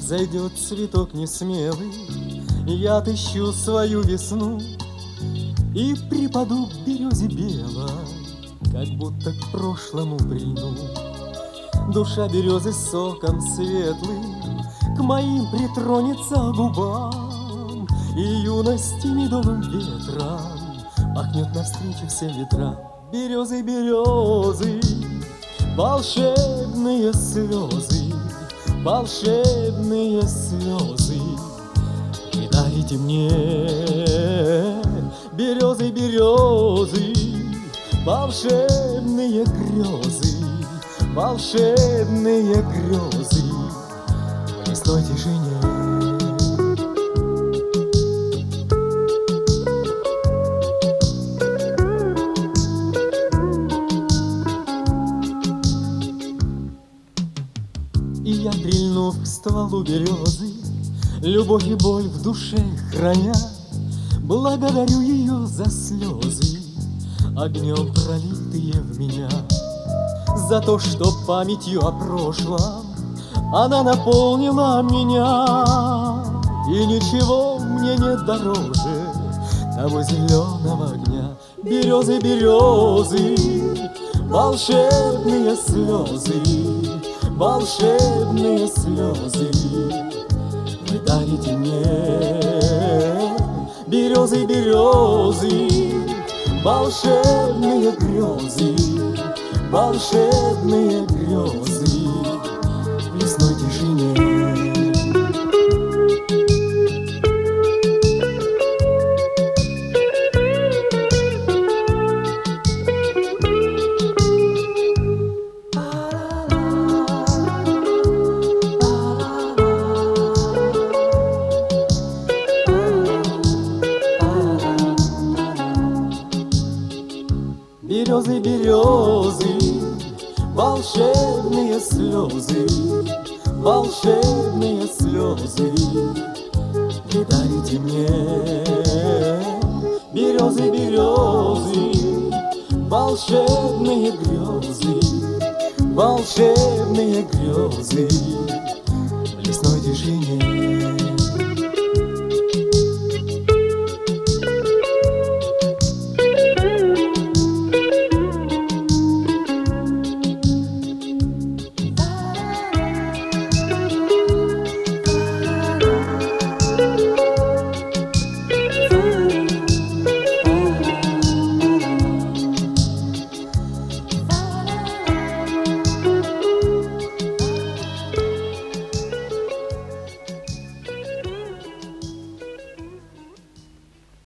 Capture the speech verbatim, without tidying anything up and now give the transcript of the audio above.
Зайдет цветок несмелый, я отыщу свою весну и припаду к березе белой, как будто к прошлому прильну. Душа березы соком светлым к моим притронется губам, и юности медовым ветром пахнет навстречу всем ветрам. Березы, березы, волшебные слезы, волшебные слезы вы дарите мне. Березы, березы, волшебные грезы, волшебные грезы в лесной тишине. И я, прильнув к стволу березы, любовь и боль в душе храня, благодарю ее за слезы, огнем пролитые в меня, за то, что памятью о прошлом она наполнила меня. И ничего мне нет дороже того зеленого огня. Березы, березы, волшебные слезы, волшебные слезы вы дарите мне. Березы, березы, волшебные грезы, волшебные грезы в лесной тишине. Березы, березы, волшебные слезы, волшебные слезы вы дарите мне. Березы, березы, волшебные грезы, волшебные грезы